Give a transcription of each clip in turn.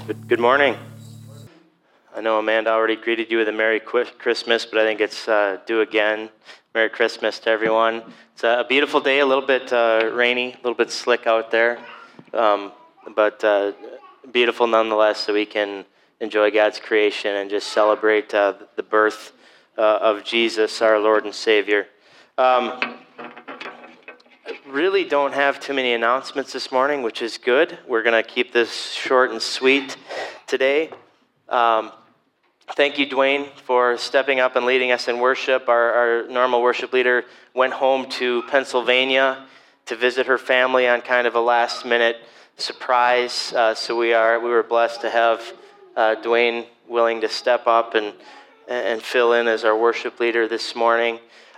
Good morning. I know Amanda already greeted you with a Merry Christmas, but I think it's due again. Merry Christmas to everyone. It's a beautiful day, a little bit rainy, a little bit slick out there, but beautiful nonetheless, so we can enjoy God's creation and just celebrate the birth of Jesus, our Lord and Savior. Really don't have too many announcements this morning, which is good. We're going to keep this short and sweet today. Thank you, Dwayne, for stepping up and leading us in worship. Our normal worship leader went home to Pennsylvania to visit her family on kind of a last-minute surprise. So we were blessed to have Dwayne willing to step up and fill in as our worship leader this morning.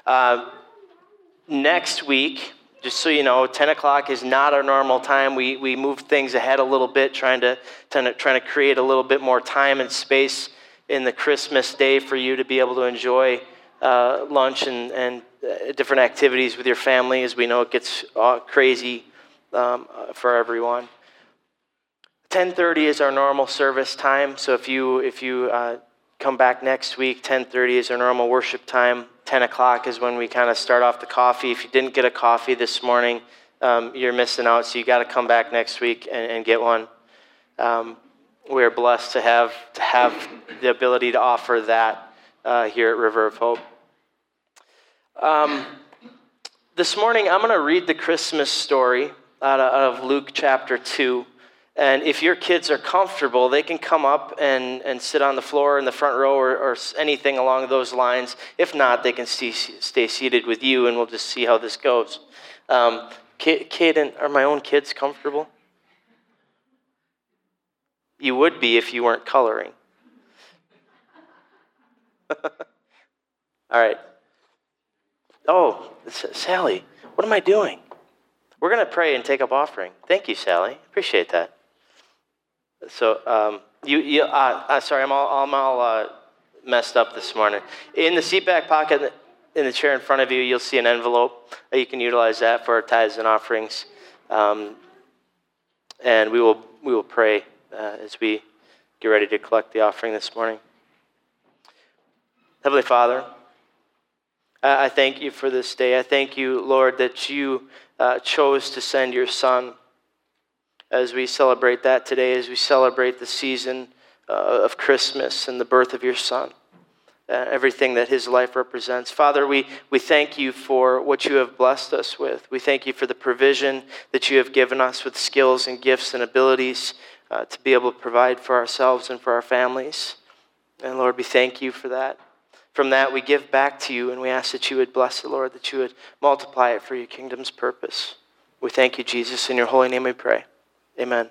Next week, just so you know, 10 o'clock is not our normal time. We moved things ahead a little bit, trying to create a little bit more time and space in the Christmas day for you to be able to enjoy lunch and different activities with your family, as we know it gets crazy for everyone. 10:30 is our normal service time, so if you come back next week, 10:30 is our normal worship time. 10 o'clock is when we kind of start off the coffee. If you didn't get a coffee this morning, you're missing out, so you got to come back next week and get one. We are blessed to have the ability to offer that here at River of Hope. This morning, I'm going to read the Christmas story out of Luke chapter 2. And if your kids are comfortable, they can come up and sit on the floor in the front row or anything along those lines. If not, they can stay seated with you, and we'll just see how this goes. Caden, are my own kids comfortable? You would be if you weren't coloring. All right. Oh, Sally, what am I doing? We're going to pray and take up offering. Thank you, Sally. Appreciate that. So, sorry, I'm all messed up this morning. In the seat back pocket in the chair in front of you, you'll see an envelope. You can utilize that for our tithes and offerings. And we will pray as we get ready to collect the offering this morning. Heavenly Father, I thank you for this day. I thank you, Lord, that you chose to send your Son as we celebrate that today, as we celebrate the season of Christmas and the birth of your Son, everything that his life represents. Father, we thank you for what you have blessed us with. We thank you for the provision that you have given us with skills and gifts and abilities to be able to provide for ourselves and for our families. And Lord, we thank you for that. From that, we give back to you, and we ask that you would bless it, Lord, that you would multiply it for your kingdom's purpose. We thank you, Jesus. In your holy name we pray. Amen.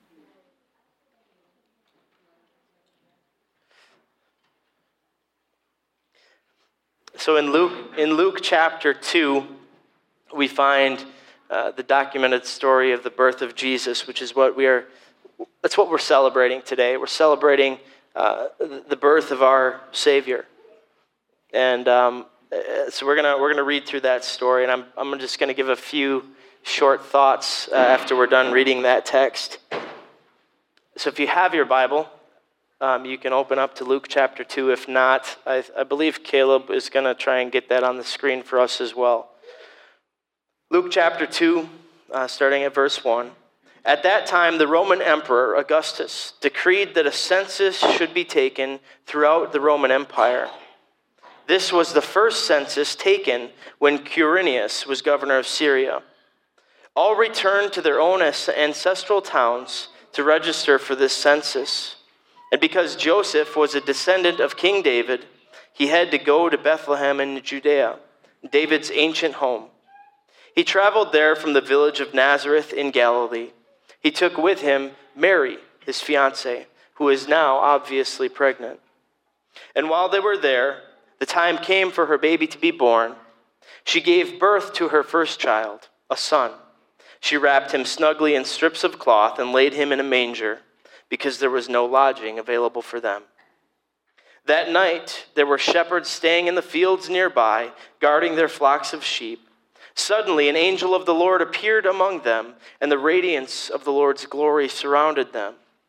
So in Luke chapter 2, we find the documented story of the birth of Jesus, which is that's what we're celebrating today. We're celebrating the birth of our Savior. And so we're gonna read through that story, and I'm just gonna give a few short thoughts after we're done reading that text. So if you have your Bible, you can open up to Luke chapter 2. If not, I believe Caleb is gonna try and get that on the screen for us as well. Luke chapter 2, starting at verse 1. At that time, the Roman Emperor Augustus decreed that a census should be taken throughout the Roman Empire. This was the first census taken when Quirinius was governor of Syria. All returned to their own ancestral towns to register for this census. And because Joseph was a descendant of King David, he had to go to Bethlehem in Judea, David's ancient home. He traveled there from the village of Nazareth in Galilee. He took with him Mary, his fiancée, who is now obviously pregnant. And while they were there, the time came for her baby to be born. She gave birth to her first child, a son. She wrapped him snugly in strips of cloth and laid him in a manger because there was no lodging available for them. That night, there were shepherds staying in the fields nearby, guarding their flocks of sheep. Suddenly, an angel of the Lord appeared among them, and the radiance of the Lord's glory surrounded them.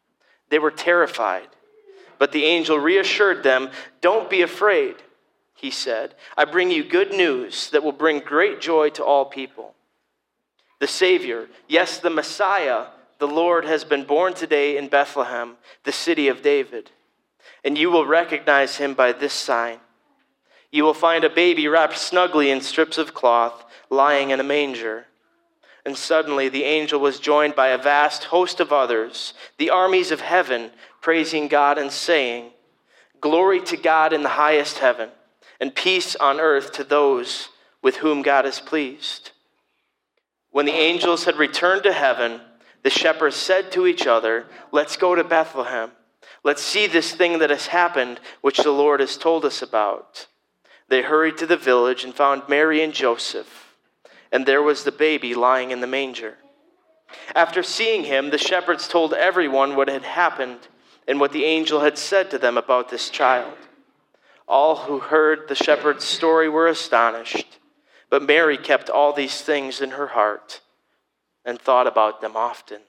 They were terrified. But the angel reassured them, "Don't be afraid," he said. "I bring you good news that will bring great joy to all people. The Savior, yes, the Messiah, the Lord, has been born today in Bethlehem, the city of David. And you will recognize him by this sign. You will find a baby wrapped snugly in strips of cloth, lying in a manger." And suddenly the angel was joined by a vast host of others, the armies of heaven, praising God and saying, "Glory to God in the highest heaven, and peace on earth to those with whom God is pleased." When the angels had returned to heaven, the shepherds said to each other, "Let's go to Bethlehem. Let's see this thing that has happened, which the Lord has told us about." They hurried to the village and found Mary and Joseph, and there was the baby lying in the manger. After seeing him, the shepherds told everyone what had happened and what the angel had said to them about this child. All who heard the shepherd's story were astonished, but Mary kept all these things in her heart and thought about them often.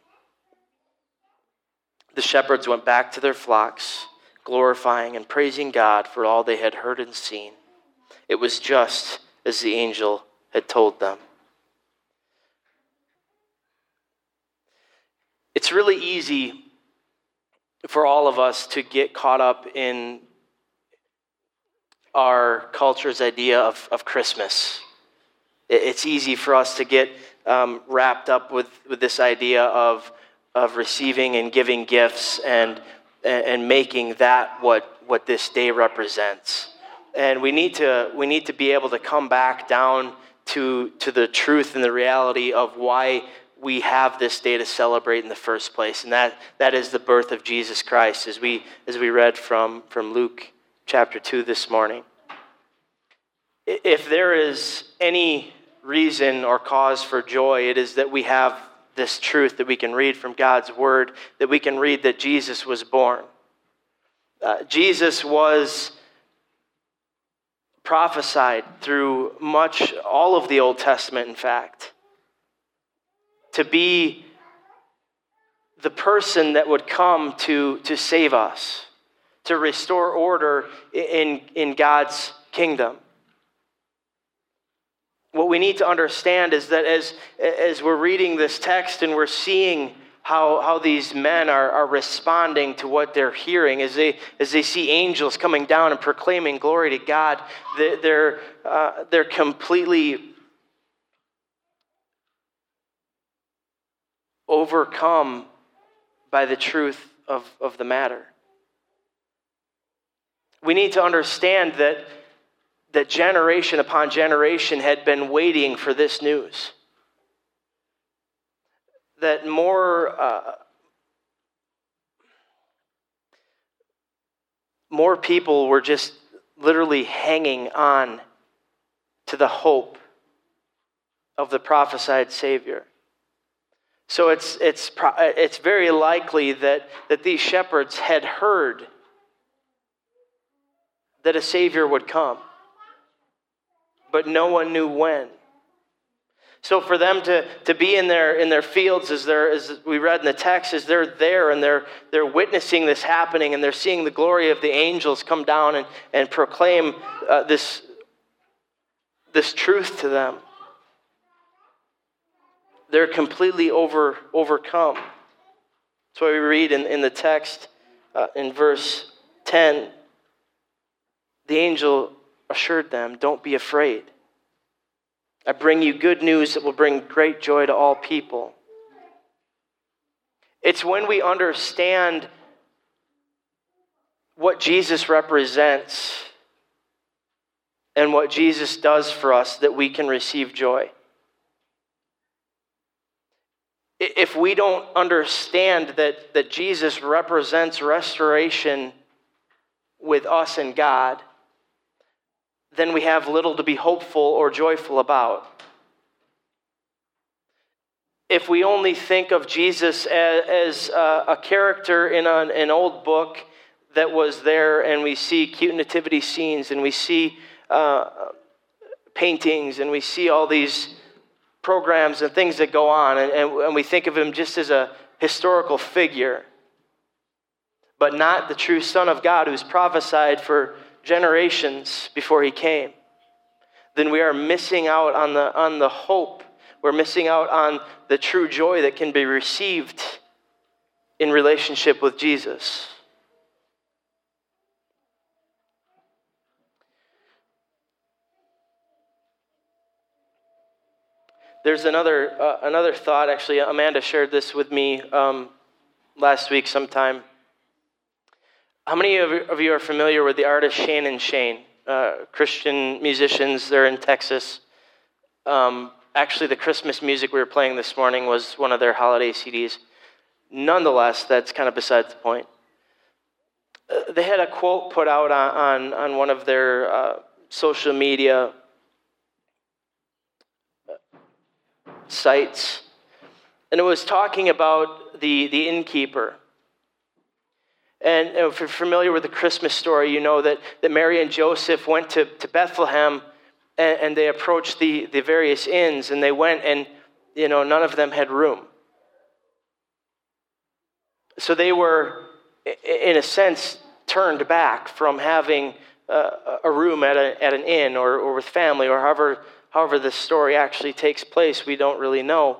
The shepherds went back to their flocks, glorifying and praising God for all they had heard and seen. It was just as the angel had told them. It's really easy for all of us to get caught up in our culture's idea of Christmas. It's easy for us to get wrapped up with this idea of receiving and giving gifts and making that what this day represents. And we need to be able to come back down to the truth and the reality of why we have this day to celebrate in the first place, and that is the birth of Jesus Christ, as we read from Luke chapter 2 this morning. If there is any reason or cause for joy, it is that we have this truth that we can read from God's word, that we can read that Jesus was born. Jesus was prophesied through all of the Old Testament, in fact, to be the person that would come to save us, to restore order in God's kingdom. What we need to understand is that as we're reading this text and we're seeing how these men are responding to what they're hearing, as they see angels coming down and proclaiming glory to God, they're completely overcome by the truth of the matter. We need to understand that generation upon generation had been waiting for this news. That more people were just literally hanging on to the hope of the prophesied Savior. So it's very likely that these shepherds had heard that a Savior would come, but no one knew when. So for them to be in their fields, as we read in the text, as they're there and they're witnessing this happening, and they're seeing the glory of the angels come down and proclaim this truth to them, they're completely overcome. That's why we read in the text in verse 10, the angel assured them, "Don't be afraid. I bring you good news that will bring great joy to all people." It's when we understand what Jesus represents and what Jesus does for us that we can receive joy. If we don't understand that Jesus represents restoration with us and God, then we have little to be hopeful or joyful about. If we only think of Jesus as a character in an old book that was there, and we see cute nativity scenes, and we see paintings, and we see all these programs and things that go on, and we think of him just as a historical figure, but not the true Son of God who's prophesied for generations before he came, then we are missing out on the hope. We're missing out on the true joy that can be received in relationship with Jesus. There's another thought. Actually, Amanda shared this with me last week sometime. How many of you are familiar with the artist Shane and Shane? Christian musicians. They're in Texas. Actually, the Christmas music we were playing this morning was one of their holiday CDs. Nonetheless, that's kind of besides the point. They had a quote put out on one of their social media sites, and it was talking about the innkeeper. And if you're familiar with the Christmas story, you know that Mary and Joseph went to Bethlehem, and they approached the various inns, and they went, and none of them had room. So they were, in a sense, turned back from having a room at an inn or with family, or however this story actually takes place. We don't really know.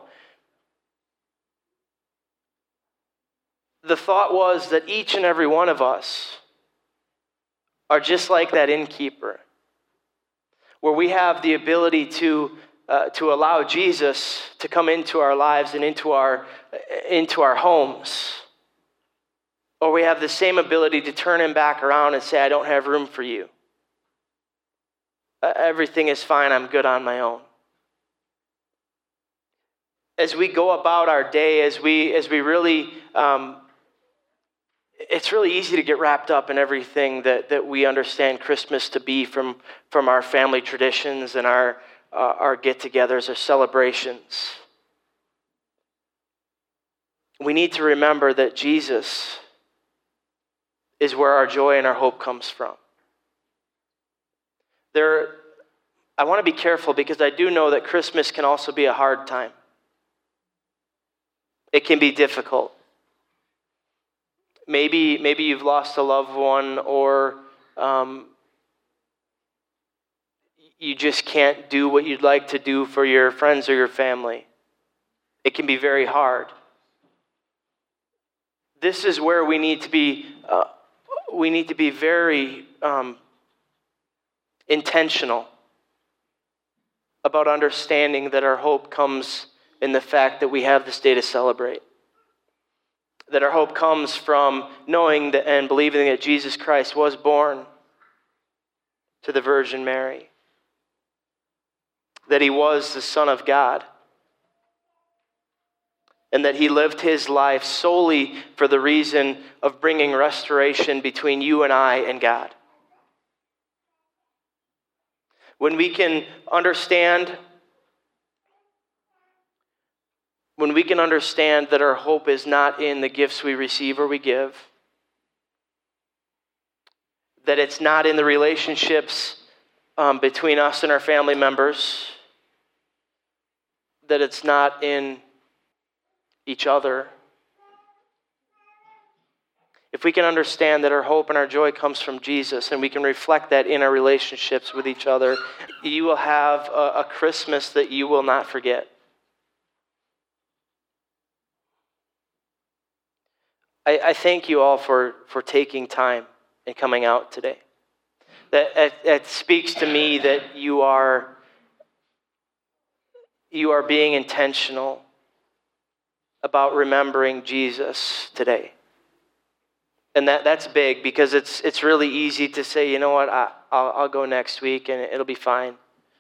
The thought was that each and every one of us are just like that innkeeper, where we have the ability to allow Jesus to come into our lives and into our homes. Or we have the same ability to turn him back around and say, I don't have room for you. Everything is fine. I'm good on my own. As we go about our day, as we really, it's really easy to get wrapped up in everything that we understand Christmas to be from our family traditions and our get-togethers, our celebrations. We need to remember that Jesus is where our joy and our hope comes from. I want to be careful because I do know that Christmas can also be a hard time. It can be difficult. Maybe you've lost a loved one, or you just can't do what you'd like to do for your friends or your family. It can be very hard. This is where we need to be very intentional about understanding that our hope comes in the fact that we have this day to celebrate. That our hope comes from knowing that and believing that Jesus Christ was born to the Virgin Mary. That he was the Son of God. And that he lived his life solely for the reason of bringing restoration between you and I and God. When we can understand that our hope is not in the gifts we receive or we give, that it's not in the relationships between us and our family members, that it's not in each other. If we can understand that our hope and our joy comes from Jesus, and we can reflect that in our relationships with each other, you will have a Christmas that you will not forget. I thank you all for taking time and coming out today. That speaks to me that you are being intentional about remembering Jesus today. And that's big, because it's really easy to say, you know what, I'll go next week and it'll be fine.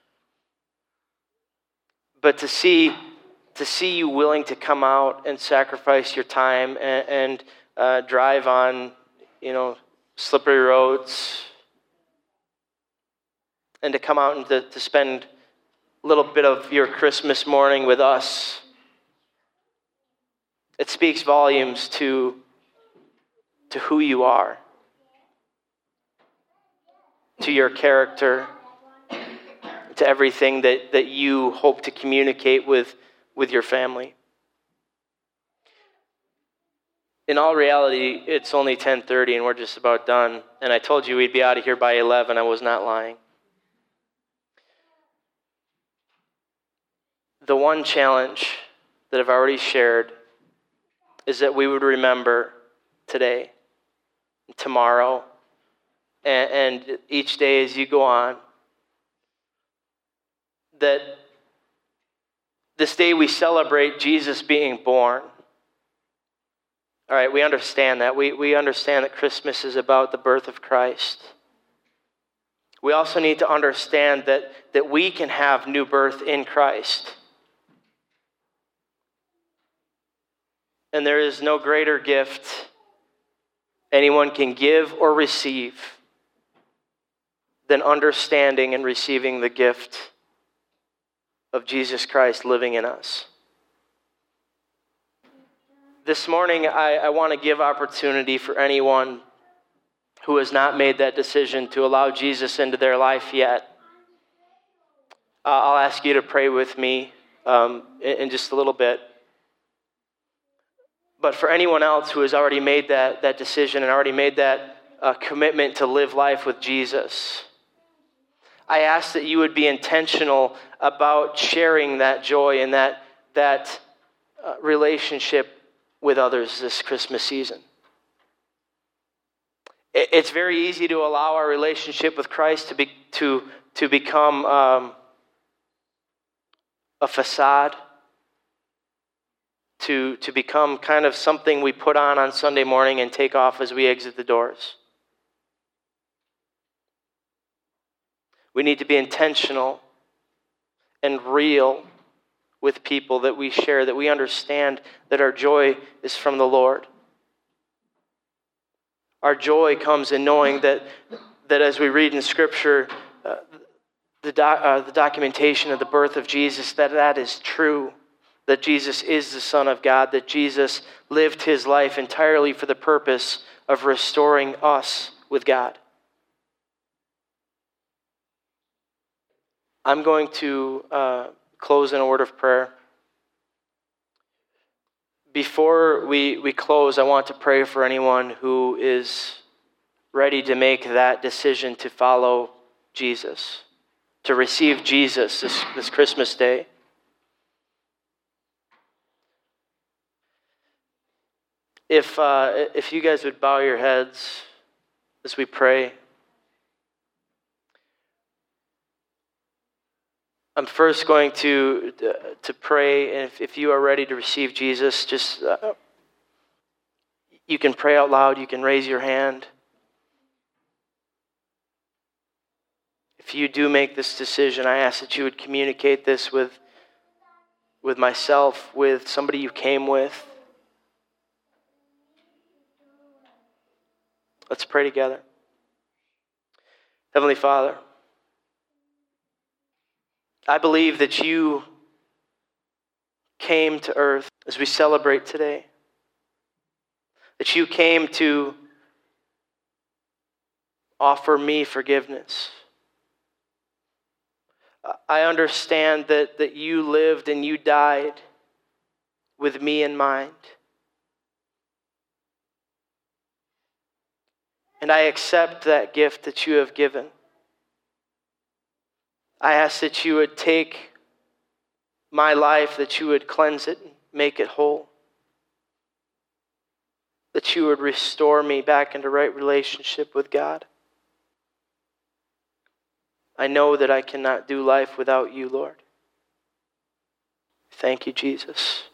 But to see you willing to come out and sacrifice your time and drive on, slippery roads, and to come out and to spend a little bit of your Christmas morning with us, it speaks volumes to who you are, to your character, to everything that you hope to communicate with your family. In all reality, it's only 10:30 and we're just about done. And I told you we'd be out of here by 11. I was not lying. The one challenge that I've already shared is that we would remember today, tomorrow, and each day as you go on, that this day we celebrate Jesus being born. All right, we understand that. We understand that Christmas is about the birth of Christ. We also need to understand that we can have new birth in Christ. And there is no greater gift anyone can give or receive than understanding and receiving the gift of Jesus Christ living in us. This morning, I want to give opportunity for anyone who has not made that decision to allow Jesus into their life yet. I'll ask you to pray with me in just a little bit. But for anyone else who has already made that decision and already made that commitment to live life with Jesus, I ask that you would be intentional about sharing that joy and that relationship with others this Christmas season. It's very easy to allow our relationship with Christ to become a facade, to become kind of something we put on Sunday morning and take off as we exit the doors. We need to be intentional and real with people that we share, that we understand that our joy is from the Lord. Our joy comes in knowing that as we read in Scripture, the documentation of the birth of Jesus, that is true, that Jesus is the Son of God, that Jesus lived his life entirely for the purpose of restoring us with God. I'm going to close in a word of prayer. Before we close, I want to pray for anyone who is ready to make that decision to follow Jesus, to receive Jesus this Christmas day. If you guys would bow your heads as we pray. I'm first going to pray, and if you are ready to receive Jesus, just you can pray out loud, you can raise your hand. If you do make this decision, I ask that you would communicate this with myself, with somebody you came with. Let's pray together. Heavenly Father, I believe that you came to earth as we celebrate today. That you came to offer me forgiveness. I understand that you lived and you died with me in mind. And I accept that gift that you have given. I ask that you would take my life, that you would cleanse it, make it whole. That you would restore me back into right relationship with God. I know that I cannot do life without you, Lord. Thank you, Jesus.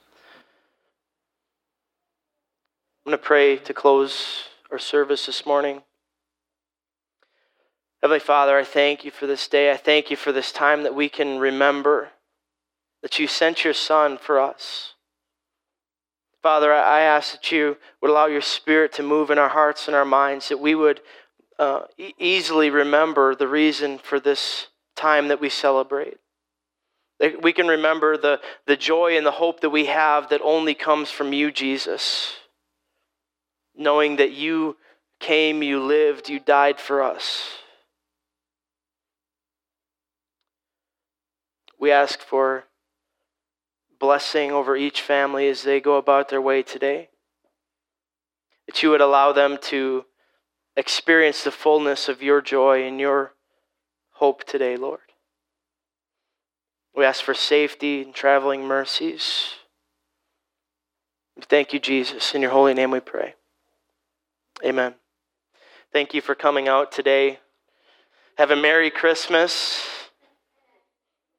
I'm going to pray to close our service this morning. Heavenly Father, I thank you for this day. I thank you for this time that we can remember that you sent your Son for us. Father, I ask that you would allow your Spirit to move in our hearts and our minds, that we would easily remember the reason for this time that we celebrate. That we can remember the joy and the hope that we have that only comes from you, Jesus. Knowing that you came, you lived, you died for us. We ask for blessing over each family as they go about their way today. that you would allow them to experience the fullness of your joy and your hope today, Lord. We ask for safety and traveling mercies. Thank you, Jesus. In your holy name we pray. Amen. Thank you for coming out today. Have a Merry Christmas.